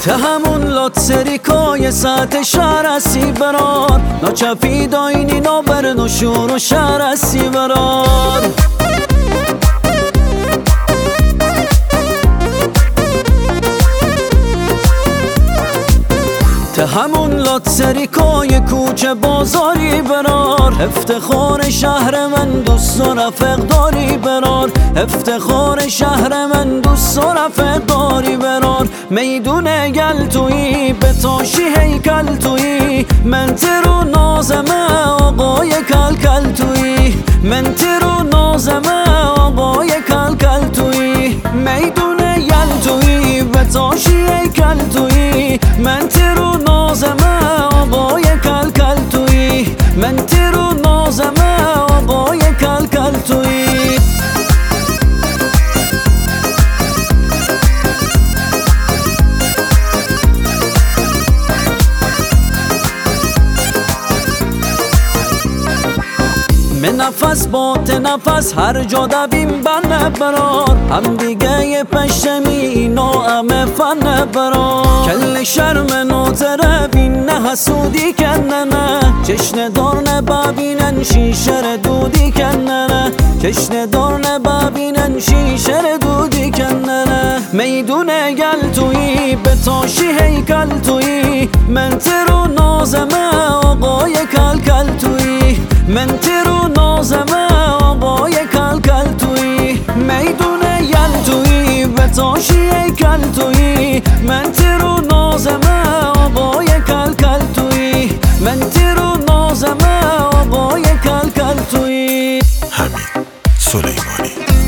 همون لاتسریکای ساعت شهر هستی برار ناچفی داینی نابر نشور و شهر هستی برار همون لاتسریکای کوچه بازاری برار افتخار شهر من دوست و رفق داری برار افتخار شهر من دوست و رفق داری برار میدون گلتویی به تاشی هیکل تویی من ترو نازمه آقای کلکل تویی من ترو نازمه آقای کلکل تویی میدون گلتویی به تاشی هیکل تویی من ترو نازمه آقای کلکل تویی من ترو نازمه آقای کلکل تویی من نفس بات نفس هر جا دویم بنه برار هم دیگه یه پشمی ناامه فن برار کل شرم نوتره بین نه حسودی کنه نه چشن دار نبابینن شیشر دودی کنه نه چشن دار نبابینن شیشر دودی کنه نه میدون گل تویی به تاشی هیکل تویی من ترو نازمه آقای کلکل تویی من ترو نازمه آقای کلکل تویی میدون یل تویی به تاشی هیکل تویی من ترو نازمه آقای کلکل تویی من ترو نازمه آقای کلکل تویی حمید سلیمانی